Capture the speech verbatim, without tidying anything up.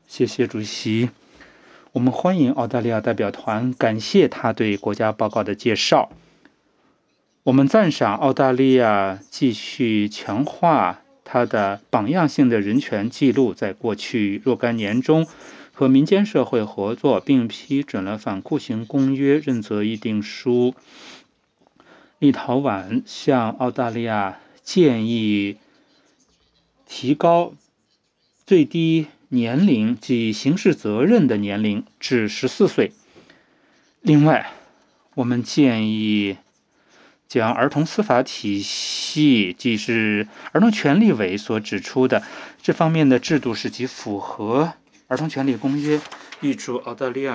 谢谢主席。我们欢迎澳大利亚代表团，感谢他对国家报告的介绍。我们赞赏澳大利亚继续强化它的榜样性的人权记录，在过去若干年中和民间社会合作，并批准了反酷刑公约认责议定书。立陶宛向澳大利亚建议提高最低年龄及刑事责任的年龄至十四岁。另外，我们建议将儿童司法体系，即是儿童权利委所指出的这方面的制度，使其符合儿童权利公约，预祝澳大利亚